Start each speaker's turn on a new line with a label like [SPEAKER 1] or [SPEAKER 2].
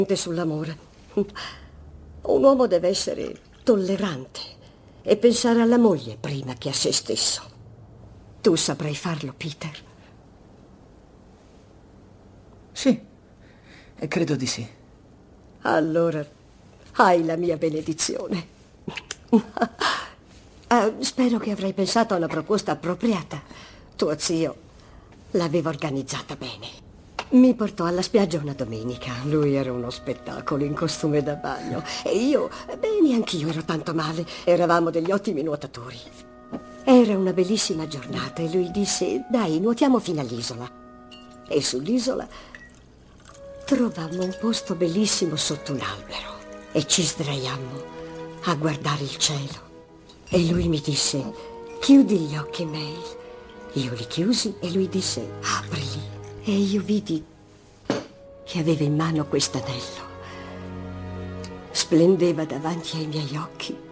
[SPEAKER 1] Sull'amore. Un uomo deve essere tollerante e pensare alla moglie prima che a se stesso. Tu saprai farlo, Peter?
[SPEAKER 2] Sì, credo di sì.
[SPEAKER 1] Allora hai la mia benedizione. Spero che avrai pensato a una proposta appropriata. Tuo zio l'aveva organizzata bene. Mi portò alla spiaggia una domenica. Lui era uno spettacolo in costume da bagno. E io, neanch'io ero tanto male. Eravamo degli ottimi nuotatori. Era una bellissima giornata e lui disse: dai, nuotiamo fino all'isola. E sull'isola trovammo un posto bellissimo sotto un albero e ci sdraiammo a guardare il cielo. E lui mi disse: chiudi gli occhi, May. Io li chiusi e lui disse: aprili. E io vidi che aveva in mano quest'anello. Splendeva davanti ai miei occhi.